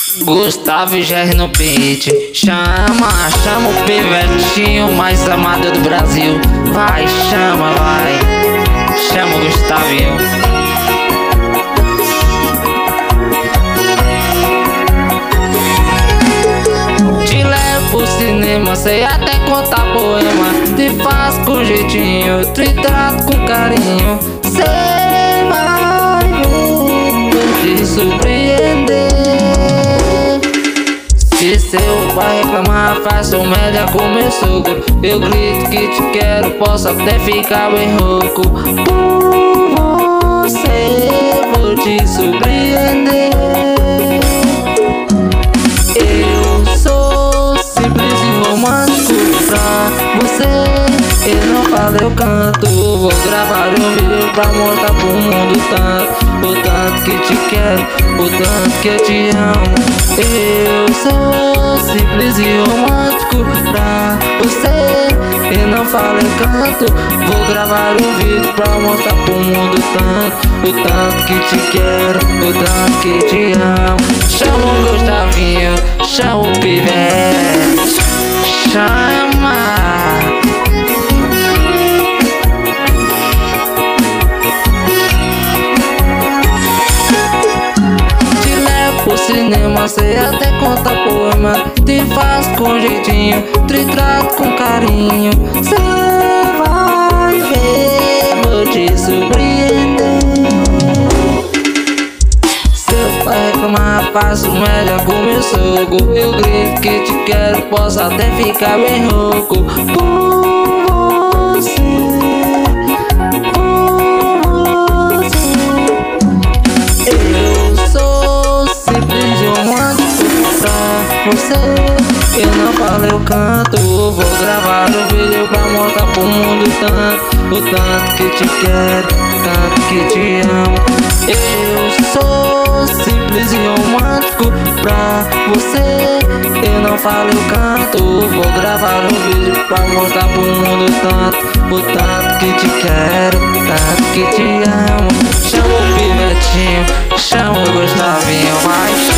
Gustavo e Jerry no beat. Chama o pivetinho mais amado do Brasil. Vai, chama o Gustavinho. Te levo pro cinema, sei até contar poema. Te faço com jeitinho, te trato com carinho. Cê vai ver, te surpreender. Se seu pai reclamar, faço média com meu sogro. Eu grito que te quero, posso até ficar bem rouco. Por você vou te surpreender. Eu sou simples e romântico pra você. Eu não falo, eu canto. Vou gravar um vídeo pra mostrar pro mundo o tanto que te quero, o tanto que eu te amo. Eu sou simples e romântico pra você. Eu não falo, eu canto. Vou gravar um vídeo pra mostrar pro mundo o tanto que te quero, o tanto que te amo. Chama o Gustavinho, chama o pivete, chama. Cinema, sei até contar poema. Te faço com jeitinho, te trato com carinho. Cê vai ver, vou te surpreender. Seu pai reclamar, faço melhor com meu sogro. Eu grito que te quero, posso até ficar bem rouco. Por você. Eu não falo, eu canto. Vou gravar um vídeo pra mostrar pro mundo o tanto que te quero, tanto que te amo. Eu sou simples e romântico pra você. Eu não falo, eu canto. Vou gravar um vídeo pra mostrar pro mundo o tanto que te quero, tanto que te amo. Chama o pivetinho, chama o Gustavinho, vai.